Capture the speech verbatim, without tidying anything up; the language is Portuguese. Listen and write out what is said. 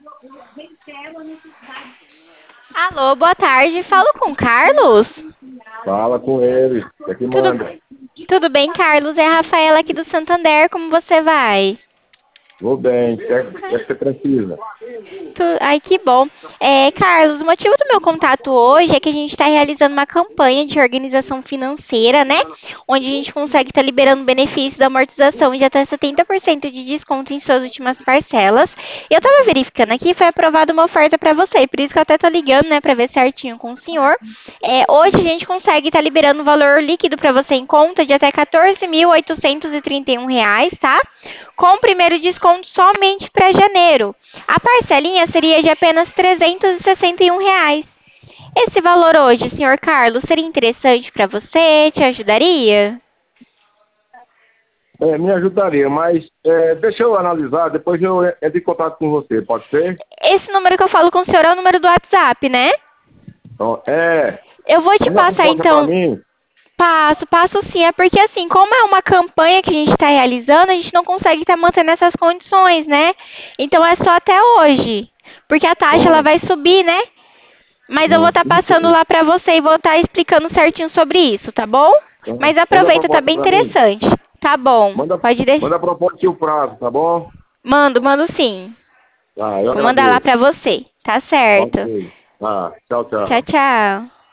Alô, boa tarde. Falo com o Carlos? Fala com ele. É que Tudo, manda. tudo bem, Carlos? É a Rafaela aqui do Santander. Como você vai? Vou bem. Quer, quer que você precisa? Tu- Ai, que bom. É, Carlos, o motivo do meu contato hoje é que a gente está realizando uma campanha de organização financeira, né? Onde a gente consegue estar liberando benefícios da amortização de até setenta por cento de desconto em suas últimas parcelas. E eu estava verificando aqui, foi aprovada uma oferta para você, por isso que eu até tô ligando, né, para ver certinho com o senhor. É, hoje a gente consegue estar liberando o valor líquido para você em conta de até quatorze mil oitocentos e trinta e um reais, tá? Com o primeiro desconto somente para janeiro. A parcelinha seria de apenas trezentos e sessenta e um reais. Esse valor hoje, senhor Carlos, seria interessante para você? Te ajudaria? É, me ajudaria, mas é, deixa eu analisar, depois eu entro em contato com você, pode ser? Esse número que eu falo com o senhor é o número do WhatsApp, né? Então, é, Eu vou te manda a passar proposta para então. mim. Passo, passo sim. É porque assim, como é uma campanha que a gente está realizando, a gente não consegue estar mantendo essas condições, né? Então é só até hoje. Porque a taxa ela Pronto. vai subir, né? Mas eu vou Hum, estar tudo passando bem. lá pra você e vou estar explicando certinho sobre isso, tá bom? Então, Mas manda a aproveita, tá proposta bem para mim. interessante. Tá bom. Manda, Pode deixar. manda a proposta e o prazo, tá bom? Mando, mando sim. Ah, eu Vou mandar lá agradeço. pra você. Tá certo. Ok. Ah, tchau, Tchau, tchau. tchau.